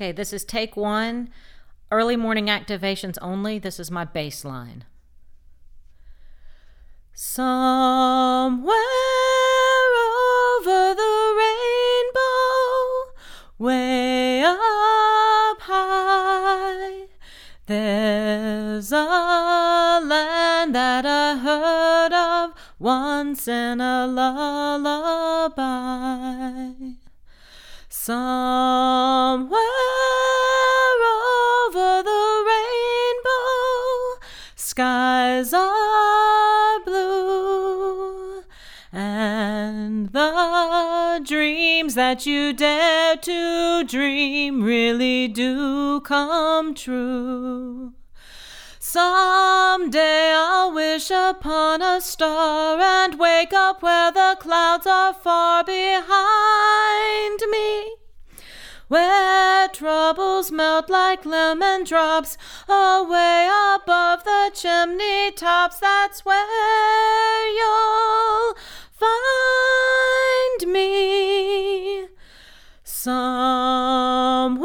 Okay, this is take one. Early morning activations only. This is my bass line. Somewhere over the rainbow, way up high, there's a land that I heard of once in a lullaby. Somewhere over the rainbow, skies are blue, and the dreams that you dare to dream really do come true. Someday I'll wish upon a star and wake up where the clouds are far behind me, where troubles melt like lemon drops away above the chimney tops. That's where you'll find me. Somewhere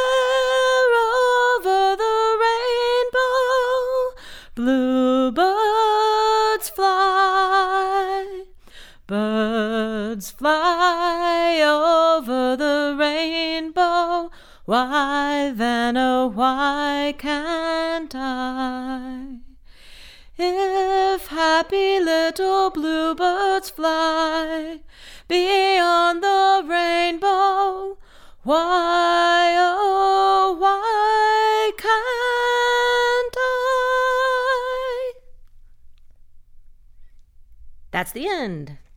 over the rainbow, bluebirds fly. Birds fly over the rainbow. Why then, oh, why can't I? If happy little bluebirds fly beyond the rainbow, why, oh, why can't I? That's the end.